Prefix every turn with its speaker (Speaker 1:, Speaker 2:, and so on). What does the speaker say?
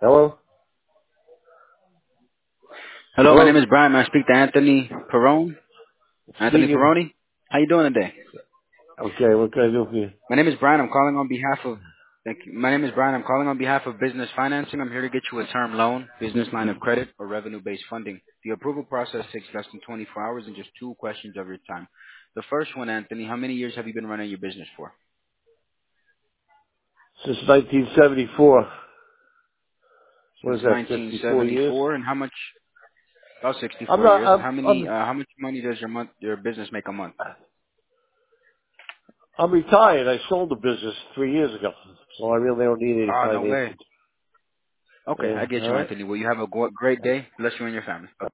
Speaker 1: Hello?
Speaker 2: Hello, my name
Speaker 1: Hello?
Speaker 2: is Brian. May I speak to Anthony Perrone? Anthony
Speaker 1: Speaking.
Speaker 2: Perrone? How you doing today?
Speaker 1: Okay, what can I do for you?
Speaker 2: My name is Brian. I'm calling on behalf of. Thank you. My name is Brian. I'm calling on behalf of business financing. I'm here to get you a term loan, business line of credit, or revenue-based funding. The approval process takes less than 24 hours and just two questions of your time. The first one, Anthony, how many years have you been running your business for?
Speaker 1: Since 1974. What
Speaker 2: Since
Speaker 1: is that, 54 years?
Speaker 2: 1974, and how much? About
Speaker 1: I'm
Speaker 2: 64
Speaker 1: not,
Speaker 2: years. And
Speaker 1: I'm,
Speaker 2: how many?
Speaker 1: I'm,
Speaker 2: How much money does your business make a month?
Speaker 1: I'm retired. I sold the business 3 years ago. So I really don't need any
Speaker 2: Oh, no way.
Speaker 1: financing.
Speaker 2: Okay,
Speaker 1: Yeah,
Speaker 2: I get you,
Speaker 1: alright?
Speaker 2: Anthony. Well, you have a great day. Bless you and your family.